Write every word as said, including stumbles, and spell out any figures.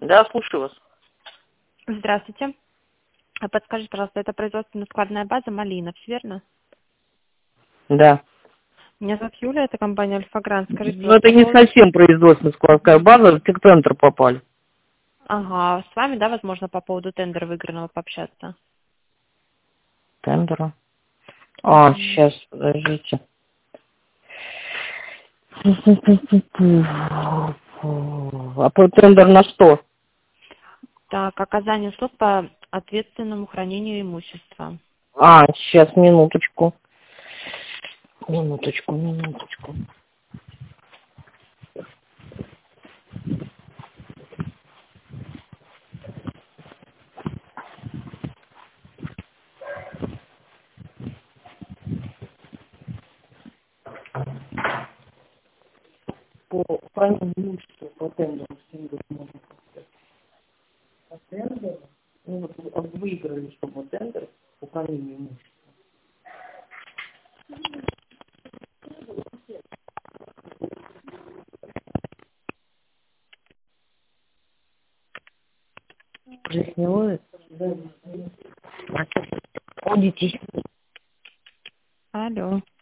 Да, слушаю вас. Здравствуйте. А подскажите, пожалуйста, это производственно-складная база «Малина», всё верно? Да. Меня зовут Юля, это компания «Альфа-Грант». Скажите, Ну, это пожалуйста, по не поводу... совсем производственно-складская база, в техцентр попали. Ага, с вами, да, возможно, по поводу тендера выигранного пообщаться? Тендера. А, Мгм. сейчас, подождите. А по тендер на что? Так, оказание услуг по ответственному хранению имущества. А, сейчас, минуточку. Минуточку, минуточку. По хранению имущества, по тендеру, тендер можно сказать. По тендеру, ну вот вы- выиграли, чтобы тендер по хранению имущества. Плесневое? Да. Ходите. Алло.